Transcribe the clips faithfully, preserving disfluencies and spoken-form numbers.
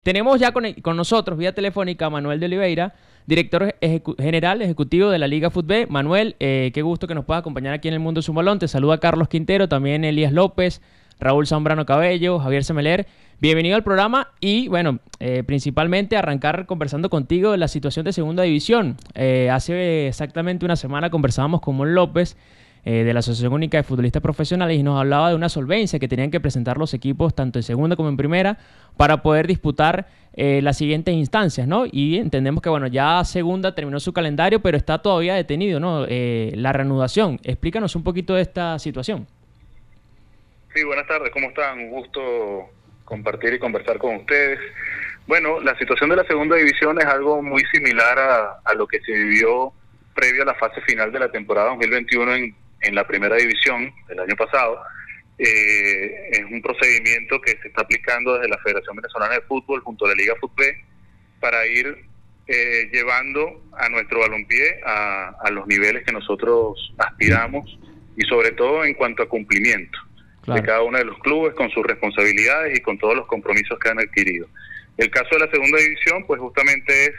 Tenemos ya con, con nosotros vía telefónica a Manuel de Oliveira, director ejecu general ejecutivo de la Liga Fútbol. Manuel, eh, qué gusto que nos puedas acompañar aquí en el Mundo de su Balón. Te saluda Carlos Quintero, también Elías López, Raúl Zambrano Cabello, Javier Semeler. Bienvenido al programa y, bueno, eh, principalmente arrancar conversando contigo de la situación de Segunda División. Eh, hace exactamente una semana conversábamos con Mon López, Eh, de la Asociación Única de Futbolistas Profesionales, y nos hablaba de una solvencia que tenían que presentar los equipos tanto en segunda como en primera para poder disputar eh, las siguientes instancias, ¿no? Y entendemos que, bueno, ya segunda terminó su calendario, pero está todavía detenido, ¿no? Eh, la reanudación. Explícanos un poquito de esta situación. Sí, buenas tardes, ¿cómo están? Un gusto compartir y conversar con ustedes. Bueno, la situación de la segunda división es algo muy similar a, a lo que se vivió previo a la fase final de la temporada dos mil veintiuno en en la primera división del año pasado. Eh, es un procedimiento que se está aplicando desde la Federación Venezolana de Fútbol junto a la Liga Fútbol para ir eh, llevando a nuestro balompié a, a los niveles que nosotros aspiramos, y sobre todo en cuanto a cumplimiento claro. de cada uno de los clubes con sus responsabilidades y con todos los compromisos que han adquirido. El caso de la segunda división pues justamente es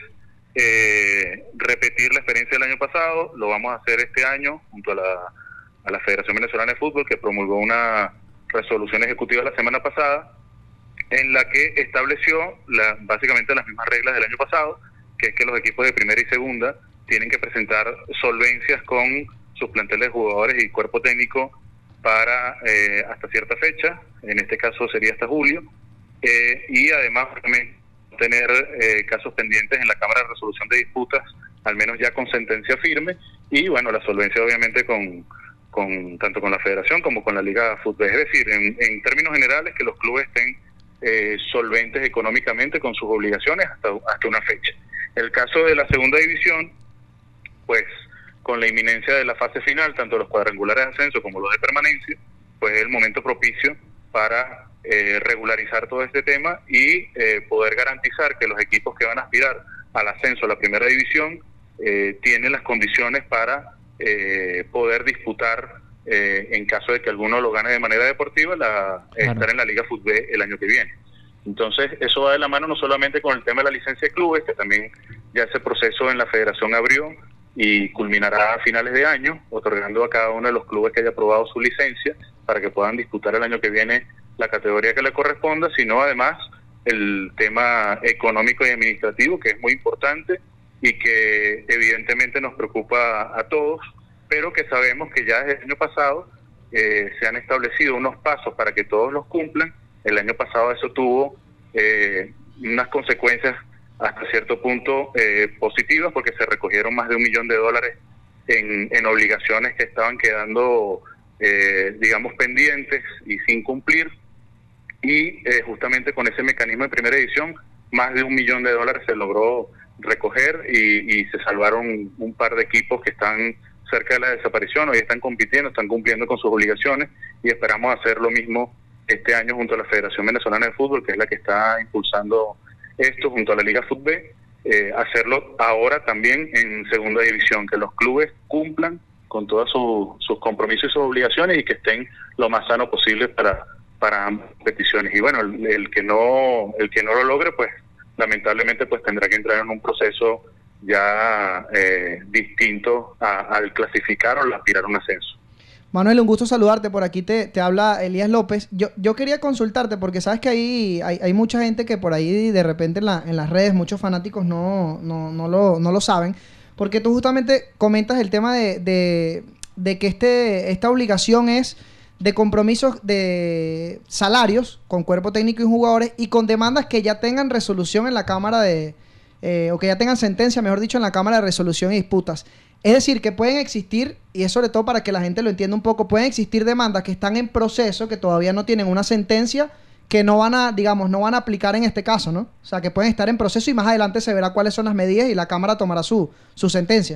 eh, repetir la experiencia del año pasado. Lo vamos a hacer este año junto a la a la Federación Venezolana de Fútbol, que promulgó una resolución ejecutiva la semana pasada en la que estableció la, básicamente las mismas reglas del año pasado, que es que los equipos de primera y segunda tienen que presentar solvencias con sus planteles de jugadores y cuerpo técnico para eh, hasta cierta fecha, en este caso sería hasta julio, eh, y además también tener eh, casos pendientes en la Cámara de Resolución de Disputas, al menos ya con sentencia firme, y bueno, la solvencia obviamente con con tanto con la Federación como con la Liga Fútbol. Es decir, en, en términos generales, que los clubes estén eh, solventes económicamente con sus obligaciones hasta, hasta una fecha. El caso de la segunda división, pues con la inminencia de la fase final, tanto los cuadrangulares de ascenso como los de permanencia, pues es el momento propicio para eh, regularizar todo este tema y eh, poder garantizar que los equipos que van a aspirar al ascenso a la primera división eh, tienen las condiciones para Eh, poder disputar, eh, en caso de que alguno lo gane de manera deportiva, la, claro. estar en la Liga Fútbol el año que viene. Entonces, eso va de la mano no solamente con el tema de la licencia de clubes, que también ya ese proceso en la Federación abrió y culminará a finales de año, otorgando a cada uno de los clubes que haya aprobado su licencia para que puedan disputar el año que viene la categoría que le corresponda, sino además el tema económico y administrativo, que es muy importante y que evidentemente nos preocupa a todos, pero que sabemos que ya desde el año pasado eh, se han establecido unos pasos para que todos los cumplan. El año pasado eso tuvo eh, unas consecuencias hasta cierto punto eh, positivas, porque se recogieron más de un millón de dólares en, en obligaciones que estaban quedando, eh, digamos, pendientes y sin cumplir, y eh, justamente con ese mecanismo de primera edición, más de un millón de dólares se logró recoger y, y se salvaron un par de equipos que están cerca de la desaparición. Hoy están compitiendo, están cumpliendo con sus obligaciones, y esperamos hacer lo mismo este año junto a la Federación Venezolana de Fútbol, que es la que está impulsando esto junto a la Liga Fútbol, eh, hacerlo ahora también en segunda división, que los clubes cumplan con todos su, sus compromisos y sus obligaciones y que estén lo más sano posible para para ambas peticiones. Y bueno, el, el que no el que no lo logre, pues lamentablemente pues tendrá que entrar en un proceso ya eh, distinto a, al clasificar o al aspirar a un ascenso. Manuel, un gusto saludarte. Por aquí te, te habla Elías López. Yo, yo quería consultarte porque sabes que ahí hay, hay mucha gente que por ahí de repente en, la, en las redes, muchos fanáticos no, no, no, lo, no lo saben, porque tú justamente comentas el tema de, de, de que este, esta obligación es de compromisos de salarios con cuerpo técnico y jugadores, y con demandas que ya tengan resolución en la Cámara de... Eh, o que ya tengan sentencia, mejor dicho, en la Cámara de Resolución y Disputas. Es decir, que pueden existir, y es sobre todo para que la gente lo entienda un poco, pueden existir demandas que están en proceso, que todavía no tienen una sentencia, que no van a, digamos, no van a aplicar en este caso, ¿no? O sea, que pueden estar en proceso y más adelante se verá cuáles son las medidas y la Cámara tomará su, su sentencia.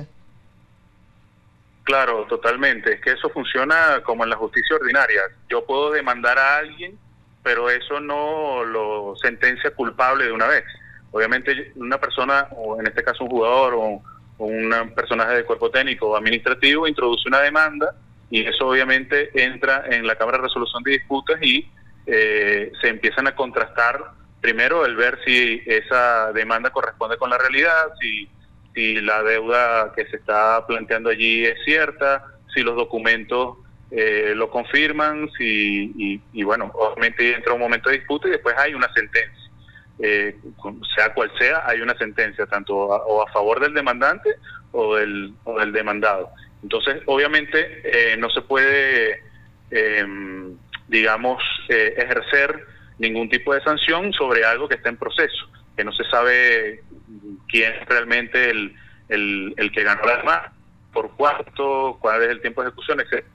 Claro, totalmente. Es que eso funciona como en la justicia ordinaria. Yo puedo demandar a alguien, pero eso no lo sentencia culpable de una vez. Obviamente una persona, o en este caso un jugador o, o un personaje de cuerpo técnico o administrativo, introduce una demanda, y eso obviamente entra en la Cámara de Resolución de Disputas y eh, se empiezan a contrastar primero el ver si esa demanda corresponde con la realidad, si, si la deuda que se está planteando allí es cierta, si los documentos eh, lo confirman, si, y, y bueno, obviamente entra un momento de disputa y después hay una sentencia. Eh, sea cual sea, hay una sentencia, tanto a, o a favor del demandante o del, o del demandado. Entonces, obviamente, eh, no se puede, eh, digamos, eh, ejercer ningún tipo de sanción sobre algo que está en proceso, que no se sabe quién es realmente el, el, el que ganó la demanda, por cuánto, cuál es el tiempo de ejecución, etcétera.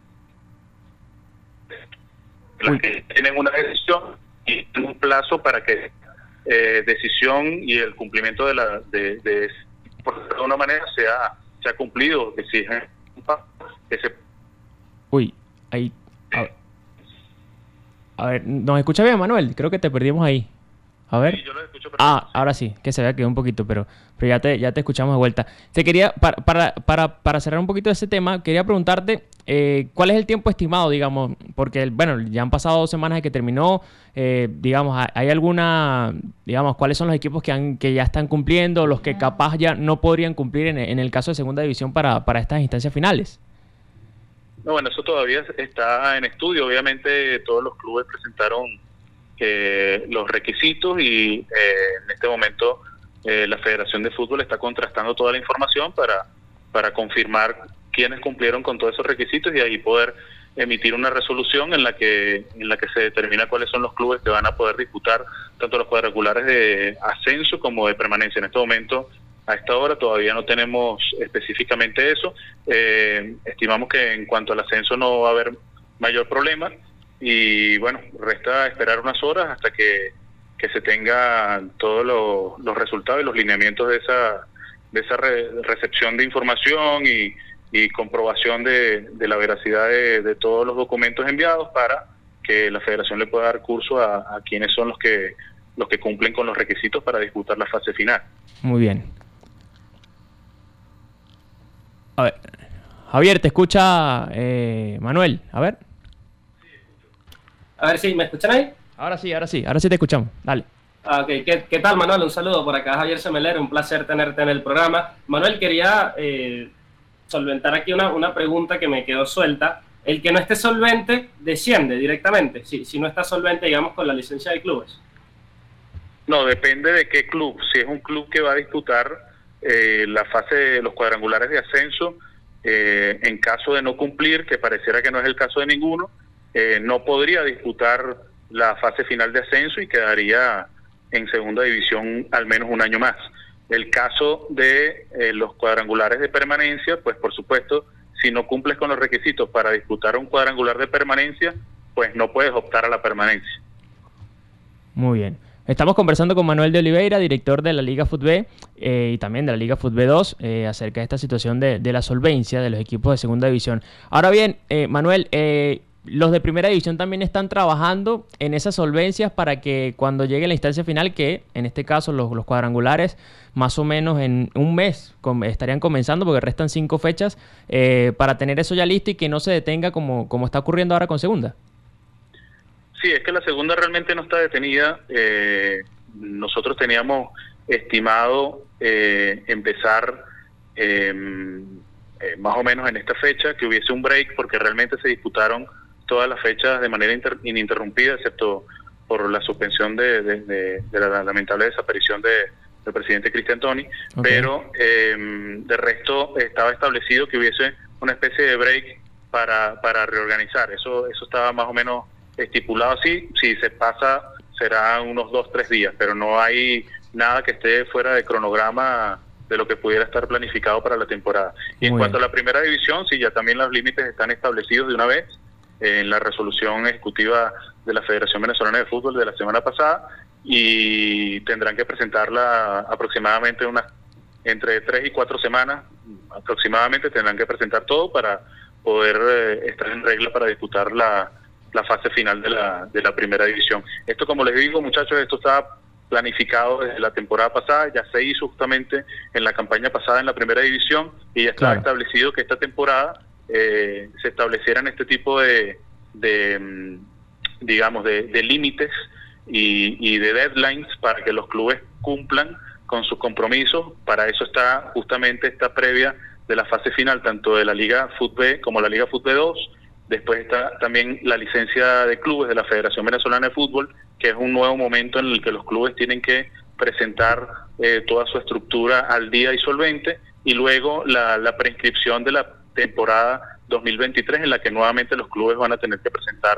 Las que tienen una decisión y un plazo para que Eh, decisión y el cumplimiento de la de, de por de alguna manera se ha, se ha cumplido, que si que se uy ahí a, a ver, ¿nos escucha bien, Manuel? Creo que te perdimos ahí. A ver. Sí, yo lo escucho perfecto. Ah, ahora sí, que se había quedado un poquito, pero, pero ya te, ya te escuchamos de vuelta. Te quería, para, para, para, para cerrar un poquito ese tema, quería preguntarte eh, ¿cuál es el tiempo estimado, digamos? Porque, bueno, ya han pasado dos semanas de que terminó, eh, digamos, ¿hay alguna, digamos, cuáles son los equipos que, han, que ya están cumpliendo, los que capaz ya no podrían cumplir en, en el caso de segunda división para, para estas instancias finales? No, bueno, eso todavía está en estudio. Obviamente todos los clubes presentaron Eh, los requisitos y eh, en este momento eh, la Federación de Fútbol está contrastando toda la información para, para confirmar quiénes cumplieron con todos esos requisitos y ahí poder emitir una resolución en la que en la que se determina cuáles son los clubes que van a poder disputar tanto los cuadrangulares de ascenso como de permanencia. En este momento, a esta hora, todavía no tenemos específicamente eso. Eh, estimamos que en cuanto al ascenso no va a haber mayor problema. Y bueno, resta esperar unas horas hasta que, que se tengan todos lo, los resultados y los lineamientos de esa de esa re, recepción de información y, y comprobación de, de la veracidad de, de todos los documentos enviados para que la Federación le pueda dar curso a, a quienes son los que los que cumplen con los requisitos para disputar la fase final. Muy bien. A ver, Javier, te escucha eh, Manuel. A ver. A ver si, ¿me escuchan ahí? Ahora sí, ahora sí, ahora sí te escuchamos. Dale. Ah, okay. ¿Qué, ¿Qué tal, Manuel? Un saludo por acá, Javier Semeler, un placer tenerte en el programa. Manuel, quería eh, solventar aquí una, una pregunta que me quedó suelta. El que no esté solvente, desciende directamente, si, si no está solvente, digamos, con la licencia de clubes. No, depende de qué club. Si es un club que va a disputar eh, la fase de los cuadrangulares de ascenso, eh, en caso de no cumplir, que pareciera que no es el caso de ninguno, Eh, no podría disputar la fase final de ascenso y quedaría en segunda división al menos un año más. El caso de eh, los cuadrangulares de permanencia, pues por supuesto, si no cumples con los requisitos para disputar un cuadrangular de permanencia, pues no puedes optar a la permanencia. Muy bien. Estamos conversando con Manuel de Oliveira, director de la Liga Fútbol eh, y también de la Liga Fútbol dos, eh, acerca de esta situación de, de la solvencia de los equipos de segunda división. Ahora bien, eh, Manuel, eh, los de primera división también están trabajando en esas solvencias para que cuando llegue la instancia final, que en este caso los, los cuadrangulares más o menos en un mes com- estarían comenzando porque restan cinco fechas, eh, para tener eso ya listo y que no se detenga como, como está ocurriendo ahora con segunda. Sí, es que la segunda realmente no está detenida. Eh, nosotros teníamos estimado eh, empezar eh, eh, más o menos en esta fecha, que hubiese un break porque realmente se disputaron todas las fechas de manera inter, ininterrumpida, excepto por la suspensión de, de, de, de la lamentable desaparición de, del presidente Cristian Toni, okay. Pero eh, de resto estaba establecido que hubiese una especie de break para, para reorganizar. Eso, eso estaba más o menos estipulado así. Si se pasa, será unos dos, tres días, pero no hay nada que esté fuera de cronograma de lo que pudiera estar planificado para la temporada. Y Muy en cuanto bien. a la primera división, sí, ya también los límites están establecidos de una vez en la resolución ejecutiva de la Federación Venezolana de Fútbol de la semana pasada, y tendrán que presentarla aproximadamente unas entre tres y cuatro semanas aproximadamente, tendrán que presentar todo para poder eh, estar en regla para disputar la, la fase final de la, de la primera división. Esto, como les digo, muchachos, esto estaba planificado desde la temporada pasada, ya se hizo justamente en la campaña pasada en la primera división, y ya estaba claro. establecido que esta temporada Eh, se establecieran este tipo de, de digamos, de, de límites y, y de deadlines para que los clubes cumplan con sus compromisos. Para eso está justamente esta previa de la fase final, tanto de la Liga Fútbol como la Liga Fútbol dos. Después está también la licencia de clubes de la Federación Venezolana de Fútbol, que es un nuevo momento en el que los clubes tienen que presentar eh, toda su estructura al día y solvente, y luego la, la preinscripción de la temporada dos mil veintitrés, en la que nuevamente los clubes van a tener que presentar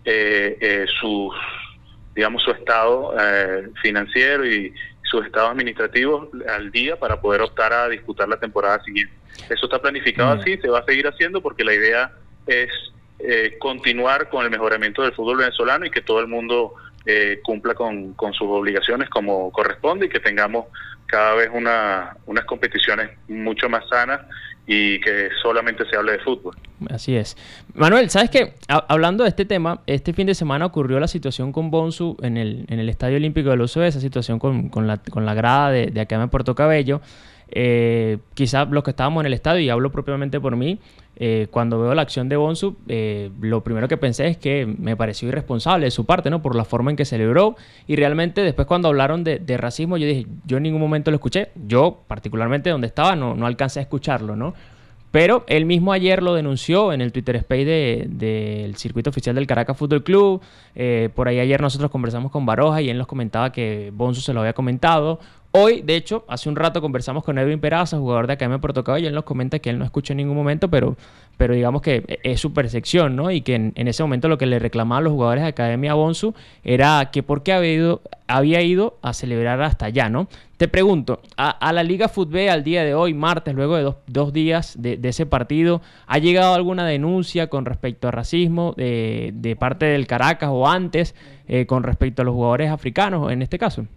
eh, eh, sus, digamos, su estado eh, financiero y sus estados administrativos al día para poder optar a disputar la temporada siguiente. Eso está planificado mm. así, se va a seguir haciendo porque la idea es eh, continuar con el mejoramiento del fútbol venezolano y que todo el mundo eh, cumpla con, con sus obligaciones como corresponde, y que tengamos cada vez una, unas competiciones mucho más sanas y que solamente se hable de fútbol. Así es. Manuel, ¿sabes qué? Hablando de este tema, este fin de semana ocurrió la situación con Bonsu en el, en el Estadio Olímpico de L U C B, esa situación con, con, la, con la grada de, de acá en Puerto Cabello. Eh, quizás los que estábamos en el estadio, y hablo propiamente por mí, eh, cuando veo la acción de Bonsu, eh, lo primero que pensé es que me pareció irresponsable de su parte, ¿no? Por la forma en que celebró, y realmente después cuando hablaron de, de racismo, yo dije, yo en ningún momento lo escuché, yo particularmente donde estaba no, no alcancé a escucharlo, ¿no? Pero él mismo ayer lo denunció en el Twitter Space del de, de circuito oficial del Caracas Fútbol Club. Eh, por ahí ayer nosotros conversamos con Baroja y él nos comentaba que Bonsu se lo había comentado. Hoy, de hecho, hace un rato conversamos con Edwin Peraza, jugador de Academia de Puerto Cabello, y él nos comenta que él no escuchó en ningún momento, pero, pero digamos que es su percepción, ¿no? Y que en, en ese momento lo que le reclamaban los jugadores de Academia a Bonsu era que por qué había ido, había ido a celebrar hasta allá, ¿no? Te pregunto, a, a la Liga Fútbol al día de hoy, martes, luego de dos, dos días de, de ese partido, ¿ha llegado alguna denuncia con respecto a racismo de, de parte del Caracas o antes eh, con respecto a los jugadores africanos en este caso?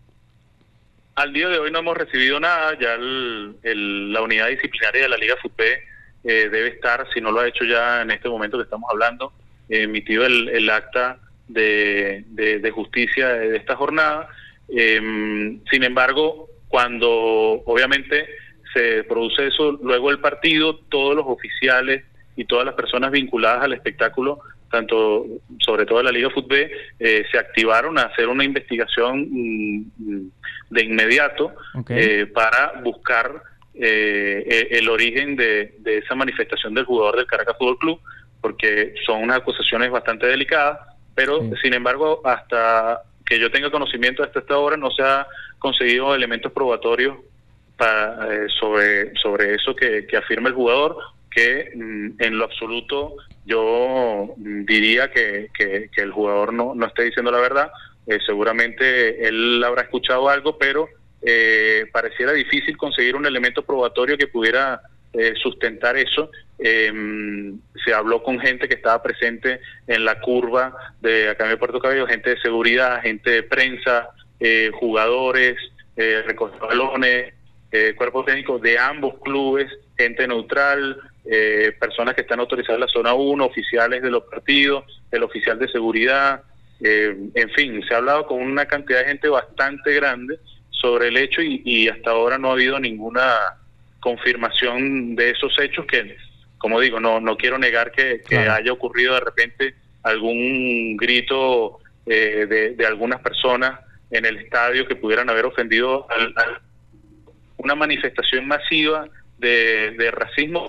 Al día de hoy no hemos recibido nada. Ya el, el, la unidad disciplinaria de la Liga Fútbol eh, debe estar, si no lo ha hecho ya en este momento que estamos hablando, eh, emitido el, el acta de, de, de justicia de esta jornada. Eh, sin embargo, cuando obviamente se produce eso, luego el partido, todos los oficiales y todas las personas vinculadas al espectáculo, tanto sobre todo de la Liga Fútbol, eh, se activaron a hacer una investigación mm, de inmediato, okay. eh, para buscar eh, el origen de, de esa manifestación del jugador del Caracas Fútbol Club, porque son unas acusaciones bastante delicadas, pero sí. Sin embargo, hasta que yo tenga conocimiento hasta esta hora no se ha conseguido elementos probatorios para, eh, sobre, sobre eso que, que afirma el jugador, que mm, en lo absoluto yo diría que, que, que el jugador no, no esté diciendo la verdad. Eh, seguramente él habrá escuchado algo, pero eh, pareciera difícil conseguir un elemento probatorio que pudiera eh, sustentar eso. Eh, se habló con gente que estaba presente en la curva de Academia de Puerto Cabello, gente de seguridad, gente de prensa, eh, jugadores, eh, balones, eh, cuerpo técnico de ambos clubes, gente neutral, eh, personas que están autorizadas en la zona uno, oficiales de los partidos, el oficial de seguridad. Eh, en fin, se ha hablado con una cantidad de gente bastante grande sobre el hecho y, y hasta ahora no ha habido ninguna confirmación de esos hechos que, como digo, no no quiero negar que, que claro. haya ocurrido de repente algún grito eh, de, de algunas personas en el estadio que pudieran haber ofendido a, a una manifestación masiva de, de racismo.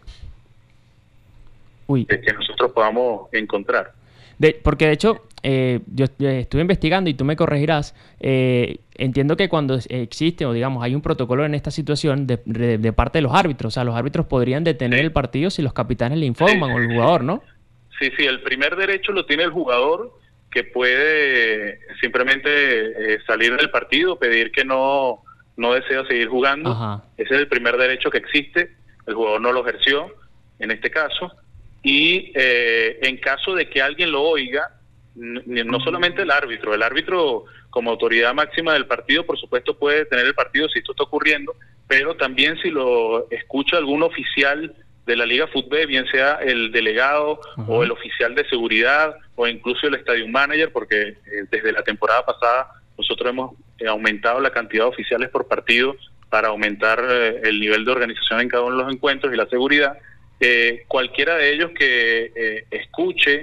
Uy. Que nosotros podamos encontrar. De, porque de hecho, eh, yo estuve investigando y tú me corregirás, eh, entiendo que cuando existe o digamos hay un protocolo en esta situación de, de, de parte de los árbitros, o sea, los árbitros podrían detener sí. el partido si los capitanes le informan sí. o el jugador, ¿no? Sí, sí, el primer derecho lo tiene el jugador, que puede simplemente eh, salir del partido, pedir que no, no desea seguir jugando. Ajá. Ese es el primer derecho que existe, el jugador no lo ejerció en este caso. Y eh, en caso de que alguien lo oiga, no solamente el árbitro, el árbitro como autoridad máxima del partido, por supuesto puede detener el partido si esto está ocurriendo, pero también si lo escucha algún oficial de la Liga Fútbol, bien sea el delegado uh-huh. o el oficial de seguridad o incluso el stadium manager, porque eh, desde la temporada pasada nosotros hemos eh, aumentado la cantidad de oficiales por partido para aumentar eh, el nivel de organización en cada uno de los encuentros y la seguridad. Eh, cualquiera de ellos que eh, escuche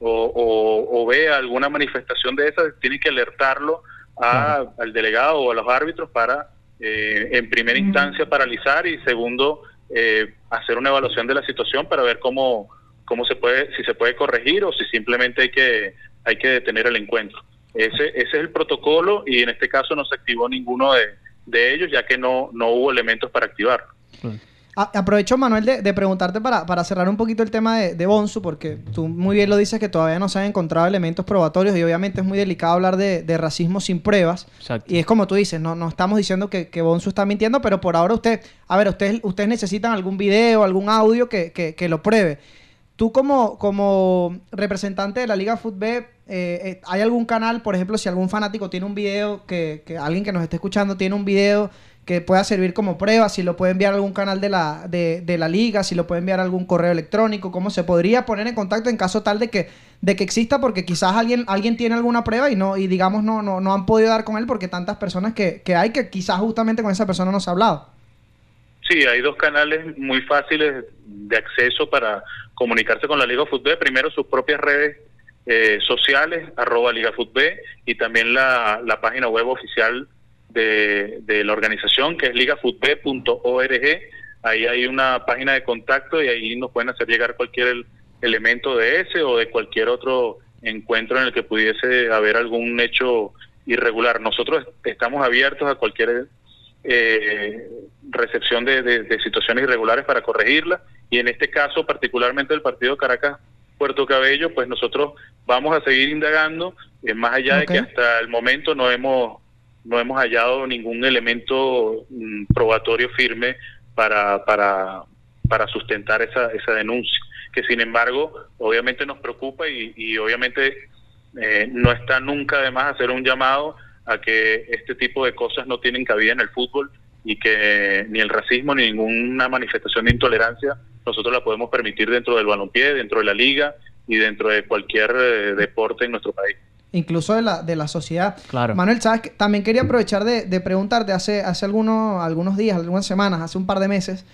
o, o, o ve alguna manifestación de esas, tiene que alertarlo a, claro. al delegado o a los árbitros para, eh, en primera mm. instancia, paralizar y segundo, eh, hacer una evaluación de la situación para ver cómo, cómo se puede, si se puede corregir o si simplemente hay que, hay que detener el encuentro. Ese, ese es el protocolo y en este caso no se activó ninguno de, de ellos, ya que no, no hubo elementos para activarlo. Mm. Aprovecho, Manuel, de, de preguntarte para, para cerrar un poquito el tema de, de Bonsu, porque tú muy bien lo dices que todavía no se han encontrado elementos probatorios y obviamente es muy delicado hablar de, de racismo sin pruebas. Exacto. Y es como tú dices, no, no estamos diciendo que, que Bonsu está mintiendo, pero por ahora usted, a ver, ustedes, ustedes necesitan algún video, algún audio que, que, que lo pruebe. Tú como, como representante de la Liga Fútbol, eh, eh, ¿hay algún canal, por ejemplo, si algún fanático tiene un video, que, que alguien que nos esté escuchando tiene un video que pueda servir como prueba, si lo puede enviar a algún canal de la, de, de la liga, si lo puede enviar a algún correo electrónico, cómo se podría poner en contacto en caso tal de que, de que exista, porque quizás alguien, alguien tiene alguna prueba y no, y digamos no, no, no han podido dar con él porque tantas personas que, que hay que quizás justamente con esa persona no se ha hablado. Sí, hay dos canales muy fáciles de acceso para comunicarse con la Liga Fútbol. Primero sus propias redes eh, sociales, arroba Liga Fútbol, y también la, la página web oficial De, de la organización, que es ligafutb punto org. Ahí hay una página de contacto y ahí nos pueden hacer llegar cualquier el, elemento de ese o de cualquier otro encuentro en el que pudiese haber algún hecho irregular. Nosotros estamos abiertos a cualquier eh, recepción de, de, de situaciones irregulares para corregirlas, y en este caso particularmente el partido Caracas-Puerto Cabello, pues nosotros vamos a seguir indagando, eh, más allá okay. de que hasta el momento no hemos no hemos hallado ningún elemento mm, probatorio firme para para para sustentar esa esa denuncia, que sin embargo obviamente nos preocupa y, y obviamente eh, no está nunca de más hacer un llamado a que este tipo de cosas no tienen cabida en el fútbol y que ni el racismo ni ninguna manifestación de intolerancia nosotros la podemos permitir dentro del balompié, dentro de la liga y dentro de cualquier eh, deporte en nuestro país. Incluso de la, de la sociedad. Claro. Manuel, ¿sabes qué? También quería aprovechar de, de preguntarte, hace, hace algunos, algunos días, algunas semanas, hace un par de meses,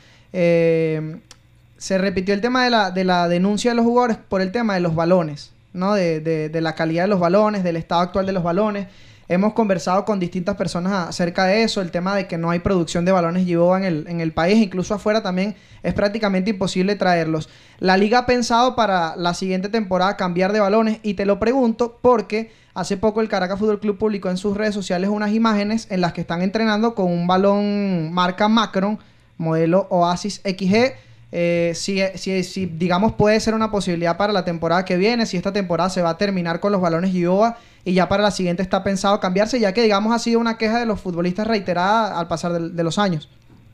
eh, se repitió el tema de la, de la denuncia de los jugadores por el tema de los balones, ¿no? De, de, de la calidad de los balones, del estado actual de los balones. Hemos conversado con distintas personas acerca de eso, el tema de que no hay producción de balones Gioba en el, en el país, incluso afuera también es prácticamente imposible traerlos. La liga ha pensado para la siguiente temporada cambiar de balones, y te lo pregunto porque hace poco el Caracas Fútbol Club publicó en sus redes sociales unas imágenes en las que están entrenando con un balón marca Macron, modelo Oasis X G. Eh, si, si, si digamos puede ser una posibilidad para la temporada que viene, si esta temporada se va a terminar con los balones Gioba y ya para la siguiente está pensado cambiarse, ya que digamos ha sido una queja de los futbolistas reiterada al pasar de, de los años.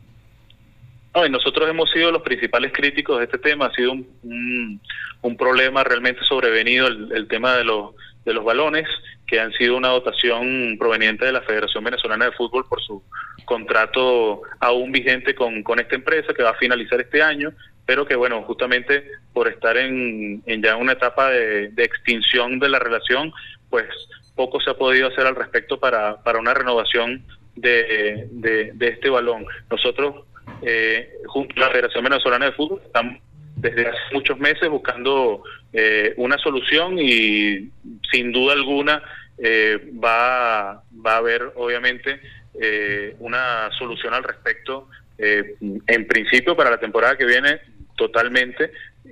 No, y nosotros hemos sido los principales críticos de este tema. Ha sido un, un, un problema realmente sobrevenido el, el tema de los, de los balones, que han sido una dotación proveniente de la Federación Venezolana de Fútbol por su contrato aún vigente con, con esta empresa, que va a finalizar este año, pero que bueno, justamente por estar en, en ya una etapa de, de extinción de la relación, pues poco se ha podido hacer al respecto para, para una renovación de, de, de este balón. Nosotros, eh, junto a la Federación Venezolana de Fútbol, estamos desde hace muchos meses buscando eh, una solución, y sin duda alguna eh, va, va a haber obviamente eh, una solución al respecto, eh, en principio para la temporada que viene totalmente,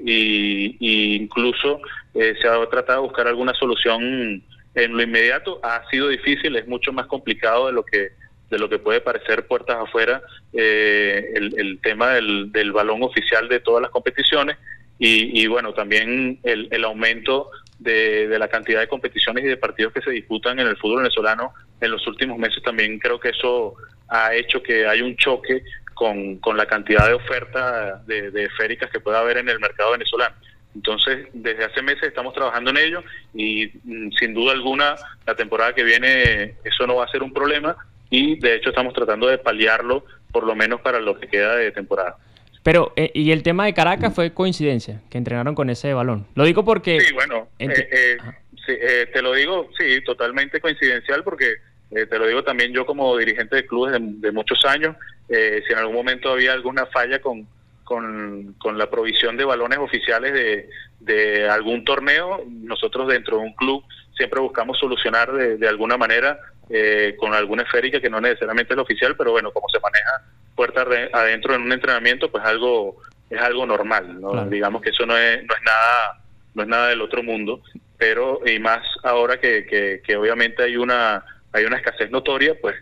y, y incluso eh, se ha tratado de buscar alguna solución en lo inmediato. Ha sido difícil, es mucho más complicado de lo que de lo que puede parecer puertas afuera, eh, el, el tema del, del balón oficial de todas las competiciones, y, y bueno, también el, el aumento de, de la cantidad de competiciones y de partidos que se disputan en el fútbol venezolano en los últimos meses. También creo que eso ha hecho que haya un choque con, con la cantidad de oferta de, de esféricas que pueda haber en el mercado venezolano. Entonces, desde hace meses estamos trabajando en ello, y mm, sin duda alguna la temporada que viene eso no va a ser un problema, y de hecho estamos tratando de paliarlo por lo menos para lo que queda de temporada. Pero, eh, y el tema de Caracas fue coincidencia, que entrenaron con ese balón. Lo digo porque... Sí, bueno, ent- eh, eh, sí, eh, te lo digo, sí, totalmente coincidencial, porque eh, te lo digo también yo como dirigente de clubes de, de muchos años, eh, si en algún momento había alguna falla con, con, con la provisión de balones oficiales de, de algún torneo. Nosotros dentro de un club siempre buscamos solucionar de, de alguna manera eh, con alguna esférica que no necesariamente es la oficial, pero bueno, como se maneja puerta adentro en un entrenamiento, pues algo es algo normal, ¿no? Claro. Digamos que eso no es no es nada no es nada del otro mundo, pero y más ahora que, que, que obviamente hay una hay una escasez notoria, pues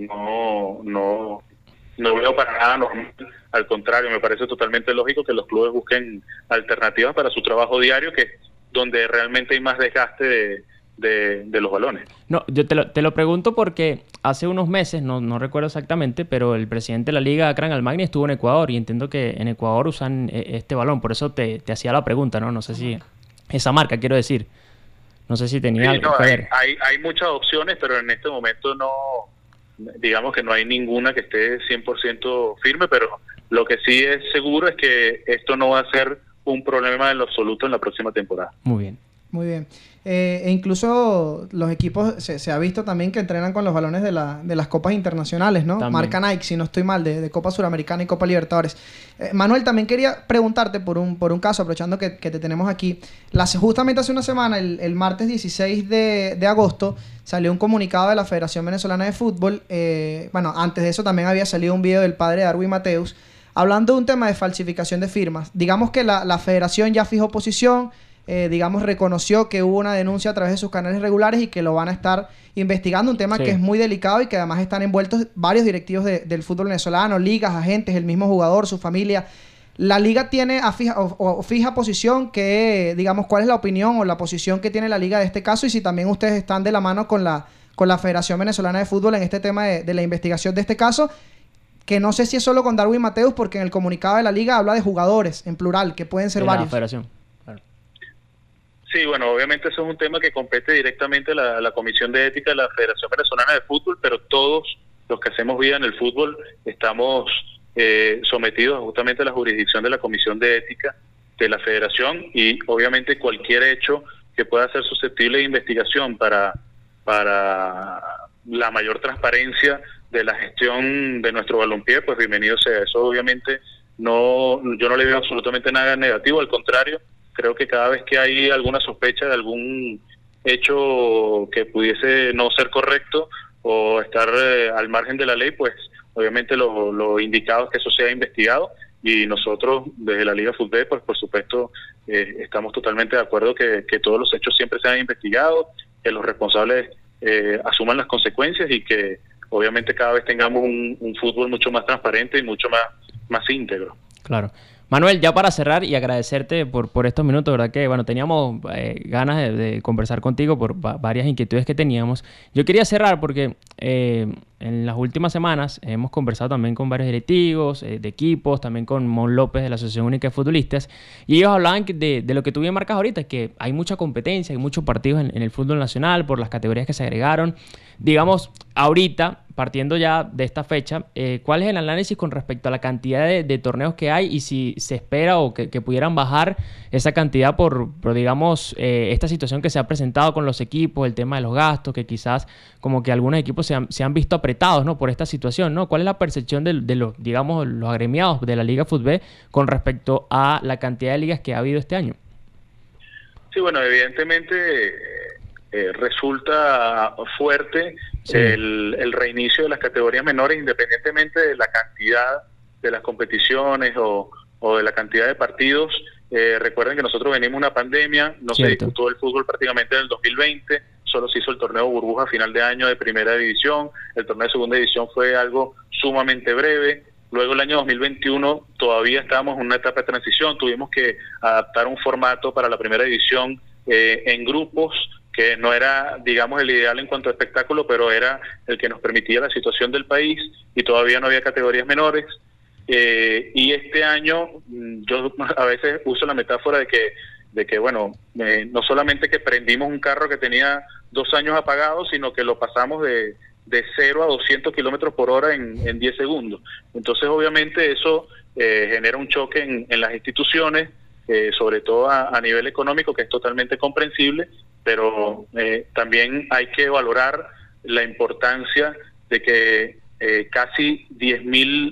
no no no veo para nada normal. Al contrario, me parece totalmente lógico que los clubes busquen alternativas para su trabajo diario, que es donde realmente hay más desgaste de, de, de los balones. No, yo te lo, te lo pregunto porque hace unos meses, no, no recuerdo exactamente, pero el presidente de la Liga, Akran Almagni, estuvo en Ecuador y entiendo que en Ecuador usan este balón, por eso te, te hacía la pregunta, ¿no? No sé si esa marca, quiero decir, no sé si tenía sí, algo no, que hay, ver. Hay, hay muchas opciones, pero en este momento no, digamos que no hay ninguna que esté cien por ciento firme, pero lo que sí es seguro es que esto no va a ser un problema en lo absoluto en la próxima temporada. Muy bien. Muy bien. Eh, e incluso los equipos, se, se ha visto también que entrenan con los balones de, la, de las copas internacionales, ¿no? También. Marca Nike, si no estoy mal, de, de Copa Suramericana y Copa Libertadores. Eh, Manuel, también quería preguntarte por un, por un caso, aprovechando que, que te tenemos aquí. Las, justamente hace una semana, el, el martes dieciséis de, de agosto, salió un comunicado de la Federación Venezolana de Fútbol. Eh, bueno, antes de eso también había salido un video del padre Darwin Mateus, hablando de un tema de falsificación de firmas. Digamos que la, la federación ya fijó posición, eh, digamos, reconoció que hubo una denuncia a través de sus canales regulares y que lo van a estar investigando, un tema sí. que es muy delicado y que además están envueltos varios directivos de, del fútbol venezolano, ligas, agentes, el mismo jugador, su familia. La liga tiene a fija, o, o fija posición que, digamos, ¿cuál es la opinión o la posición que tiene la liga de este caso? Y si también ustedes están de la mano con la, con la Federación Venezolana de Fútbol en este tema de, de la investigación de este caso, que no sé si es solo con Darwin Mateus, porque en el comunicado de la liga habla de jugadores, en plural, que pueden ser de varios. La Federación. Claro. Sí, bueno, obviamente eso es un tema que compete directamente a la, la Comisión de Ética de la Federación Venezolana de Fútbol, pero todos los que hacemos vida en el fútbol estamos eh, sometidos justamente a la jurisdicción de la Comisión de Ética de la Federación, y obviamente cualquier hecho que pueda ser susceptible de investigación para, para la mayor transparencia de la gestión de nuestro balompié, pues bienvenido sea. Eso obviamente no, yo no le veo absolutamente nada negativo, al contrario, creo que cada vez que hay alguna sospecha de algún hecho que pudiese no ser correcto o estar eh, al margen de la ley, pues obviamente lo, lo indicado es que eso sea investigado, y nosotros desde la Liga Fútbol, pues por supuesto eh, estamos totalmente de acuerdo que, que todos los hechos siempre sean investigados, que los responsables eh, asuman las consecuencias y que obviamente cada vez tengamos un, un fútbol mucho más transparente y mucho más, más íntegro. Claro. Manuel, ya para cerrar y agradecerte por, por estos minutos, ¿verdad? Que bueno, teníamos eh, ganas de, de conversar contigo por va varias inquietudes que teníamos. Yo quería cerrar porque eh, en las últimas semanas hemos conversado también con varios directivos eh, de equipos, también con Mon López de la Asociación Única de Futbolistas, y ellos hablaban de, de lo que tú bien marcas ahorita, que hay mucha competencia, hay muchos partidos en, en el fútbol nacional por las categorías que se agregaron. Digamos, ahorita, partiendo ya de esta fecha, eh, ¿cuál es el análisis con respecto a la cantidad de, de torneos que hay y si se espera o que, que pudieran bajar esa cantidad por, por digamos, eh, esta situación que se ha presentado con los equipos, el tema de los gastos, que quizás como que algunos equipos se han, se han visto apretados, ¿no?, por esta situación, ¿no? ¿Cuál es la percepción de, de los, digamos, los agremiados de la Liga Fútbol con respecto a la cantidad de ligas que ha habido este año? Sí, bueno, evidentemente eh, resulta fuerte sí. el, el reinicio de las categorías menores, independientemente de la cantidad de las competiciones o, o de la cantidad de partidos. Eh, recuerden que nosotros venimos de una pandemia, no Cierto. se disputó el fútbol prácticamente en el dos mil veinte, solo se hizo el torneo burbuja a final de año de primera división, el torneo de segunda división fue algo sumamente breve. Luego el año dos mil veintiuno todavía estábamos en una etapa de transición, tuvimos que adaptar un formato para la primera división eh, en grupos, que no era, digamos, el ideal en cuanto a espectáculo, pero era el que nos permitía la situación del país, y todavía no había categorías menores. Eh, y este año yo a veces uso la metáfora de que, de que bueno, eh, no solamente que prendimos un carro que tenía dos años apagado, sino que lo pasamos de, de cero a doscientos kilómetros por hora en, en diez segundos. Entonces obviamente eso eh, genera un choque en, en las instituciones, eh, sobre todo a, a nivel económico, que es totalmente comprensible, pero eh, también hay que valorar la importancia de que eh, casi diez mil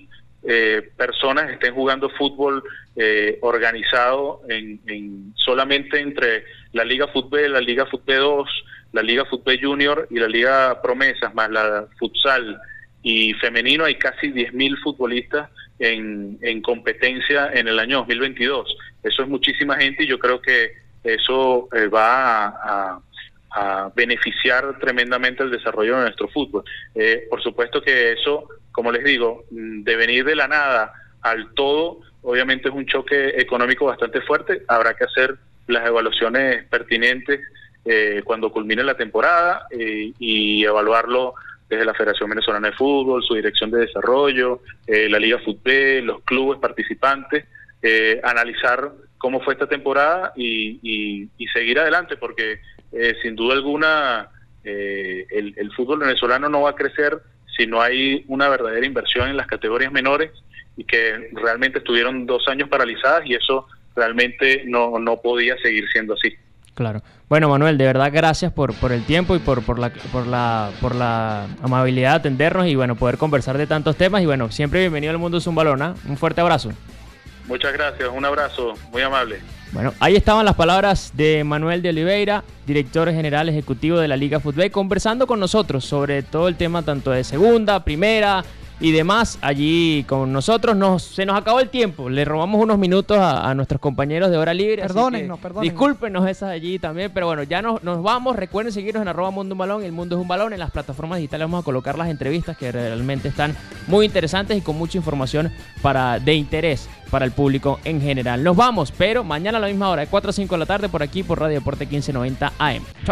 eh, personas estén jugando fútbol eh, organizado en, en solamente entre la Liga Fútbol, la Liga Fútbol dos, la Liga Fútbol Junior y la Liga Promesas, más la futsal y femenino, hay casi diez mil futbolistas en, en competencia en el año dos mil veintidós. Eso es muchísima gente y yo creo que eso eh, va a, a, a beneficiar tremendamente el desarrollo de nuestro fútbol. Eh, por supuesto que eso, como les digo, de venir de la nada al todo, obviamente es un choque económico bastante fuerte. Habrá que hacer las evaluaciones pertinentes eh, cuando culmine la temporada eh, y evaluarlo desde la Federación Venezolana de Fútbol, su dirección de desarrollo, eh, la Liga Fútbol, los clubes participantes, eh, analizar cómo fue esta temporada y, y, y seguir adelante, porque eh, sin duda alguna eh, el, el fútbol venezolano no va a crecer si no hay una verdadera inversión en las categorías menores, y que realmente estuvieron dos años paralizadas y eso realmente no, no podía seguir siendo así. Claro. Bueno, Manuel, de verdad gracias por, por el tiempo y por, por, la, por, la, por la amabilidad de atendernos y bueno, poder conversar de tantos temas. Y bueno, siempre bienvenido al Mundo Zumbalona. Un fuerte abrazo. Muchas gracias, un abrazo, muy amable. Bueno, ahí estaban las palabras de Manuel de Oliveira, director general ejecutivo de la Liga Fútbol, conversando con nosotros sobre todo el tema tanto de segunda, primera y demás. Allí con nosotros nos, se nos acabó el tiempo, le robamos unos minutos a, a nuestros compañeros de Hora Libre. Perdónennos, perdónennos. Discúlpenos esas allí también, pero bueno, ya nos, nos vamos. Recuerden seguirnos en arroba Mundo un Balón, el mundo es un balón. En las plataformas digitales vamos a colocar las entrevistas que realmente están muy interesantes y con mucha información para de interés para el público en general. Nos vamos, pero mañana a la misma hora, de cuatro a cinco de la tarde, por aquí por Radio Deporte quince noventa A M. Chau.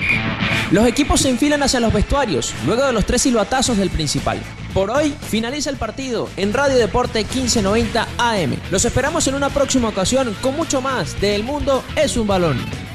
Los equipos se enfilan hacia los vestuarios, luego de los tres silbatazos del principal. Por hoy, finaliza el partido en Radio Deporte quince noventa A M. Los esperamos en una próxima ocasión con mucho más de El Mundo es un Balón.